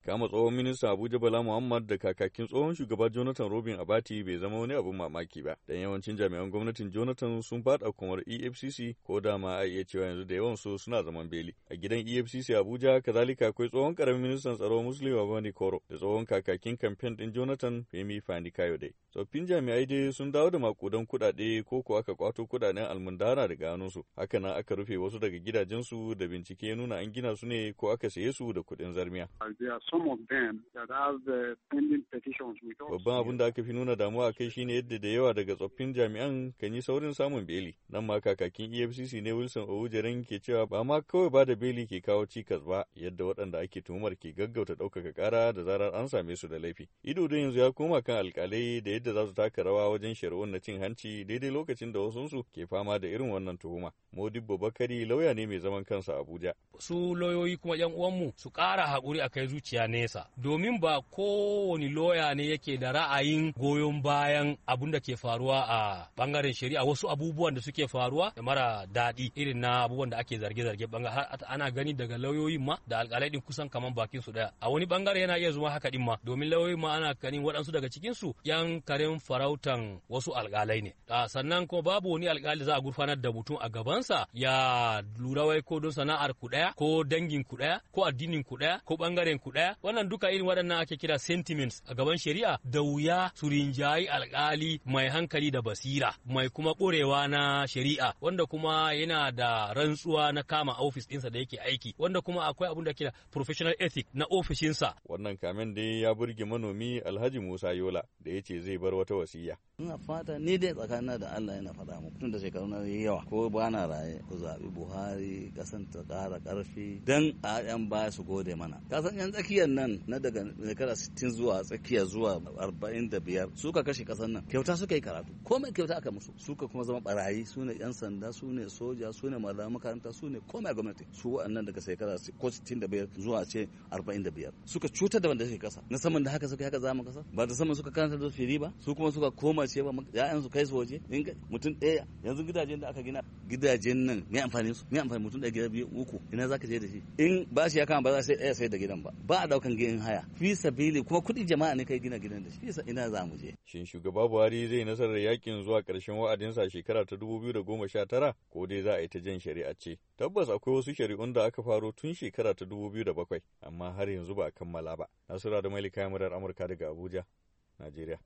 Kama tsohon ministan Abuja Bala Muhammad da kakakin tsohon shugaba Jonathan Robin Abati bai zama wani abin mamaki ba, dan yawancin jami'an gwamnatin Jonathan sun fada kumar EFCC ko da ma a iya cewa yanzu da yawan su suna zaman beli. A gidan EFCC Abuja kazalika akwai tsohon karamin ministan tsaro Muslim Babani Koro da tsohon kakakin kamfen din Jonathan Femi Fani Kayode. Tsoffin jami'ai dai sun dawo da makudan kuɗaɗe ko ko aka kwato kuɗaɗen almundana daga hannunsu. Haka nan aka rufe wasu daga gidajensu da bincike ya nuna an gina su ne ko aka saye su da kuɗin zarmiya. Babban abin da aka fi nuna damuwa a kai shine yadda da yawa daga tsoffin jami'an kan yi saurin samun beli. Nan ma kakakin EFCC ne Wilson Owujeren ke cewa ba ma kawai ba da beli ke kawo cikas ba, yadda waɗanda ake tuhumar ke gaggauta ɗaukaka ƙara da zarar an same su da laifi. Ido da yanzu ya koma kan alƙalai da yadda za su taka rawa wajen shari'un na cin hanci daidai lokacin da wasunsu ke fama da irin wannan tuhuma. Modibbo Bakari lauya ne mai zaman kansa a Abuja. Su lauyoyi kuma yan uwanmu su ƙara haƙuri a kai zuciya nesa, domin ba kowane lauya ne yake da ra'ayin goyon bayan abun da ke faruwa a bangaren shari'a. Wasu abubuwan da suke faruwa da mara daɗi irin na abubuwan da ake zarge-zarge ana gani daga lauyoyin ma da alƙalai din kusan kaman bakin su daya. A wani bangare yana iya zuma haka din ma, domin lauyoyin ma ana ganin waɗansu daga cikin su yan karen farautan wasu alƙalai ne. Sannan kuma babu wani alƙali za a gurfanar da mutum a gabansa ya lura wai ko don sana'ar ku daya ko dangin ku daya ko addinin ku daya ko bangaren ku daya. Wannan duka irin waɗannan ake kira sentiments a gaban shari'a, da wuya su rinjayi alƙali mai hankali da basira mai kuma ƙurewa na shari'a, wanda kuma yana da rantsuwa na kama ofis ɗinsa da yake aiki, wanda kuma akwai abin da kira professional ethic na ofishinsa. Wannan kamen dai ya burge manomi Alhaji Musa Yola da ya ce zai bar wata wasiya. Ina fata ni dai tsakanina da Allah yana faɗa muku tun da shekaru na yawa ko ba na raye ku zaɓi Buhari, kasan ta ƙara ƙarfi dan a yan baya su gode mana. Kasan yan tsakiyar nan na daga shekara 60 zuwa tsakiya zuwa 45 suka kashe kasan nan, kyauta suka yi karatu, komai kyauta aka musu, suka kuma zama barayi, su ne yan sanda, su ne soja, su ne malaman makaranta, su ne komai gwamnati. Su waɗannan daga shekara ko 65 zuwa ce 45 suka cutar da wanda suke kasa, na saman da haka suka haka zama kasa, ba da saman suka karanta da firi ba, su kuma suka koma ce ba ya'yan su kai su waje. Mutum ɗaya yanzu gidajen da aka gina gidajen nan ne amfani su, ne amfani mutum ɗaya gida biyu uku, ina zaka je da shi? In ba shi ya kama ba za sai ɗaya sai da gidan ba a daukan gidan haya fi sabili, kuma kuɗi jama'a ne kai gina gidan da shi, ina za mu je. Shin shugaba Buhari zai nasarar yakin zuwa ƙarshen wa'adinsa shekara ta 2019 ko dai za a yi ta jan shari'a ce? Tabbas akwai wasu shari'un da aka faro tun shekara ta 2007 amma har yanzu ba a kammala ba. Nasura da Malika Yamurar Amurka daga Abuja, Najeriya.